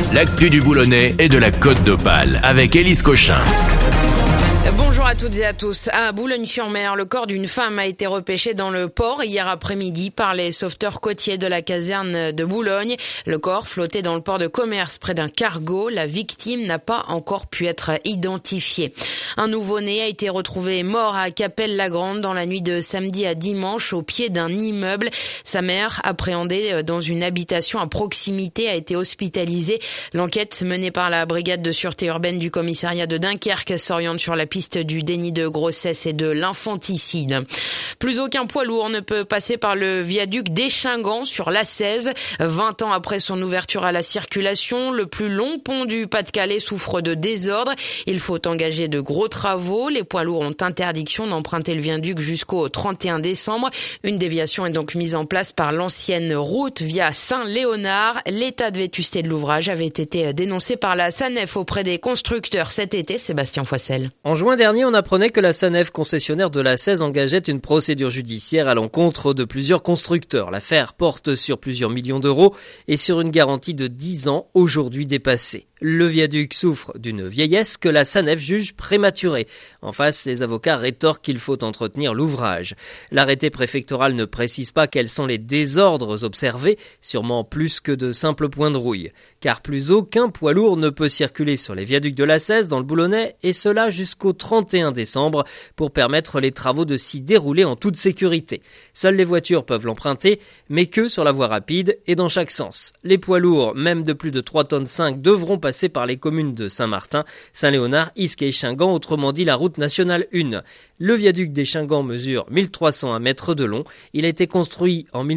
l'actu du Boulonnais et de la Côte d'Opale avec Élise Cochin. Bonjour à toutes et à tous. À Boulogne-sur-Mer, le corps d'une femme a été repêché dans le port hier après-midi par les sauveteurs côtiers de la caserne de Boulogne. Le corps flottait dans le port de commerce près d'un cargo. La victime n'a pas encore pu être identifiée. Un nouveau-né a été retrouvé mort à Capelle-la-Grande dans la nuit de samedi à dimanche au pied d'un immeuble. Sa mère, appréhendée dans une habitation à proximité, a été hospitalisée. L'enquête menée par la brigade de sûreté urbaine du commissariat de Dunkerque s'oriente sur la piste du déni de grossesse et de l'infanticide. Plus aucun poids lourd ne peut passer par le viaduc d'Échingant sur l'A16. 20 ans après son ouverture à la circulation, le plus long pont du Pas-de-Calais souffre de désordre. Il faut engager de gros travaux. Les poids lourds ont interdiction d'emprunter le viaduc jusqu'au 31 décembre. Une déviation est donc mise en place par l'ancienne route via Saint-Léonard. L'état de vétusté de l'ouvrage avait été dénoncé par la SANEF auprès des constructeurs cet été. Sébastien Foissel. En juin dernier, on apprenait que la SANEF, concessionnaire de l'A16, engageait une procédure judiciaire à l'encontre de plusieurs constructeurs. L'affaire porte sur plusieurs millions d'euros et sur une garantie de 10 ans, aujourd'hui dépassée. Le viaduc souffre d'une vieillesse que la SANEF juge prématurée. En face, les avocats rétorquent qu'il faut entretenir l'ouvrage. L'arrêté préfectoral ne précise pas quels sont les désordres observés, sûrement plus que de simples points de rouille. Car plus aucun poids lourd ne peut circuler sur les viaducs de l'A16 dans le Boulonnais, et cela jusqu'au 31 décembre pour permettre les travaux de s'y dérouler en toute sécurité. Seules les voitures peuvent l'emprunter, mais que sur la voie rapide et dans chaque sens. Les poids lourds, même de plus de 3,5 tonnes, devront passer par les communes de Saint-Martin, Saint-Léonard, Isques et Échingant, autrement dit la route nationale 1. Le viaduc d'Échingant mesure 1301 mètres de long. Il a été construit en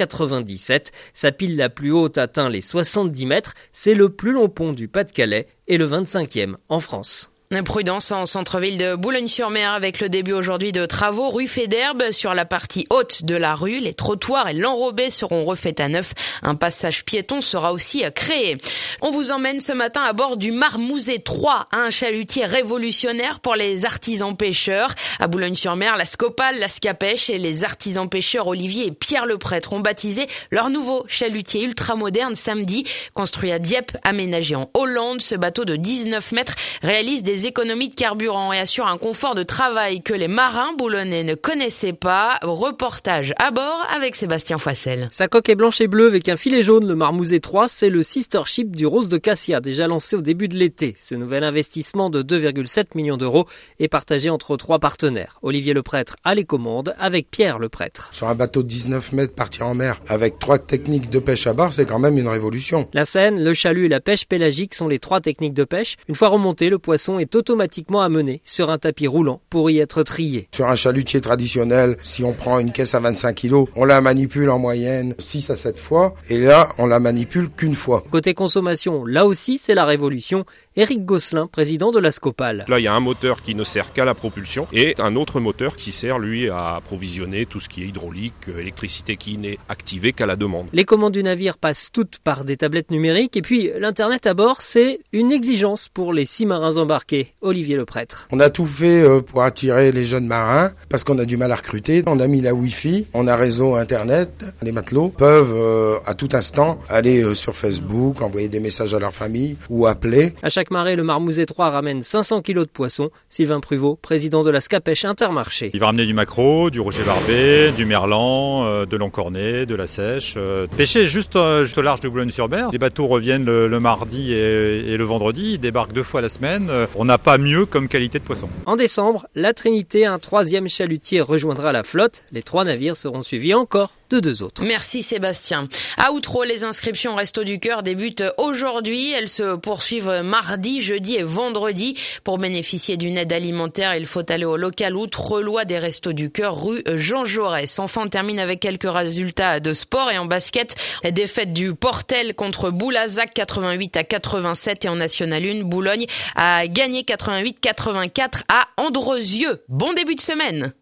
1997. Sa pile la plus haute atteint les 70 mètres. C'est le plus long pont du Pas-de-Calais et le 25e en France. Prudence en centre-ville de Boulogne-sur-Mer avec le début aujourd'hui de travaux rue Faidherbe sur la partie haute de la rue. Les trottoirs et l'enrobé seront refaits à neuf. Un passage piéton sera aussi créé. On vous emmène ce matin à bord du Marmouzet 3, un chalutier révolutionnaire pour les artisans pêcheurs. À Boulogne-sur-Mer, la Scopale, la Scapèche et les artisans pêcheurs Olivier et Pierre le Prêtre ont baptisé leur nouveau chalutier ultramoderne samedi. Construit à Dieppe, aménagé en Hollande, ce bateau de 19 mètres réalise des économies de carburant et assure un confort de travail que les marins boulonnais ne connaissaient pas. Reportage à bord avec Sébastien Foissel. Sa coque est blanche et bleue avec un filet jaune. Le Marmouzet 3, c'est le sister ship du Rose de Cassia, déjà lancé au début de l'été. Ce nouvel investissement de 2,7 millions d'euros est partagé entre 3 partenaires. Olivier le Prêtre a les commandes avec Pierre le Prêtre. Sur un bateau de 19 mètres partir en mer avec 3 techniques de pêche à bord, c'est quand même une révolution. La seine, le chalut et la pêche pélagique sont les 3 techniques de pêche. Une fois remonté, le poisson est automatiquement amené sur un tapis roulant pour y être trié. Sur un chalutier traditionnel, si on prend une caisse à 25 kg, on la manipule en moyenne 6 à 7 fois et là, on la manipule qu'une fois. Côté consommation, là aussi, c'est la révolution. Éric Gosselin, président de la Scopale. Là, il y a un moteur qui ne sert qu'à la propulsion et un autre moteur qui sert, lui, à approvisionner tout ce qui est hydraulique, électricité qui n'est activée qu'à la demande. Les commandes du navire passent toutes par des tablettes numériques et puis l'Internet à bord, c'est une exigence pour les 6 marins embarqués. Olivier le Prêtre. On a tout fait pour attirer les jeunes marins parce qu'on a du mal à recruter. On a mis la Wi-Fi, on a réseau Internet. Les matelots peuvent à tout instant aller sur Facebook, envoyer des messages à leur famille ou appeler. À chaque marée, le Marmouzet 3 ramène 500 kilos de poissons. Sylvain Pruvot, président de la Scapèche Intermarché. Il va ramener du maquereau, du rocher barbé, du merlan, de l'encorné, de la sèche. Pêcher juste au large de Boulogne-sur-Mer. Les bateaux reviennent le mardi et le vendredi. Ils débarquent 2 fois la semaine. On n'a pas mieux comme qualité de poisson. En décembre, la Trinité, un 3e chalutier, rejoindra la flotte. Les 3 navires seront suivis encore de 2 autres. Merci Sébastien. À Outreau, les inscriptions Restos du Cœur débutent aujourd'hui. Elles se poursuivent mardi, jeudi et vendredi. Pour bénéficier d'une aide alimentaire, il faut aller au local outrelois des Restos du Cœur, rue Jean Jaurès. Enfin, on termine avec quelques résultats de sport et en basket. Défaite du Portel contre Boulazac 88-87 et en National 1, Boulogne a gagné 88-84 à Andrezieux. Bon début de semaine.